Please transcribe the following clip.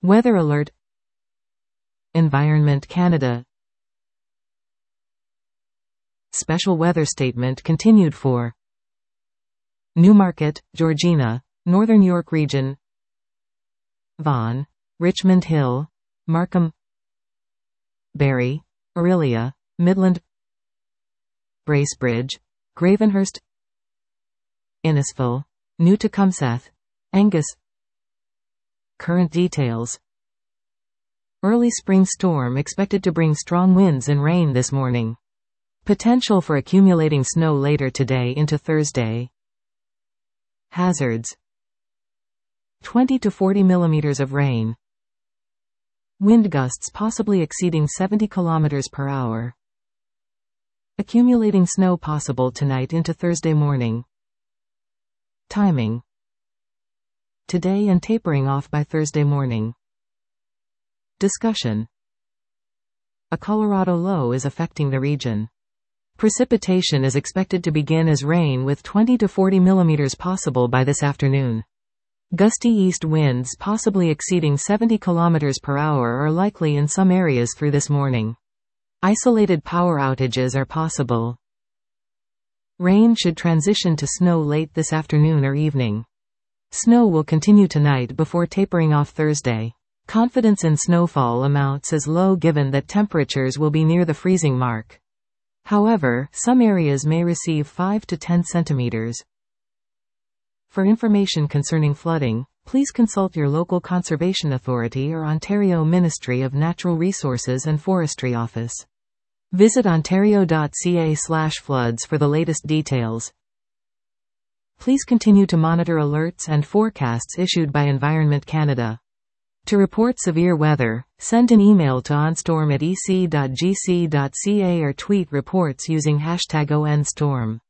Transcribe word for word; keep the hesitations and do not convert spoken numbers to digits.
Weather alert. Environment Canada. Special weather statement continued for Newmarket, Georgina, Northern York Region, Vaughan, Richmond Hill, Markham, Barrie, Orillia, Midland, Bracebridge, Gravenhurst, Innisfil, New Tecumseth, Angus. Current details. Early spring storm expected to bring strong winds and rain this morning. Potential for accumulating snow later today into Thursday. Hazards. twenty to forty millimeters of rain. Wind gusts possibly exceeding seventy kilometers per hour. Accumulating snow possible tonight into Thursday morning. Timing. Today and tapering off by Thursday morning. Discussion. A Colorado low is affecting the region. Precipitation is expected to begin as rain with twenty to forty millimeters possible by this afternoon. Gusty east winds possibly exceeding seventy kilometers per hour are likely in some areas through this morning. Isolated power outages are possible. Rain should transition to snow late this afternoon or evening. Snow will continue tonight before tapering off Thursday. Confidence in snowfall amounts is low given that temperatures will be near the freezing mark. However, some areas may receive five to ten centimeters. For information concerning flooding, please consult your local conservation authority or Ontario Ministry of Natural Resources and Forestry office. Visit ontario dot c a slash floods for the latest details. Please continue to monitor alerts and forecasts issued by Environment Canada. To report severe weather, send an email to onstorm at e c dot g c dot c a or tweet reports using hashtag O N storm.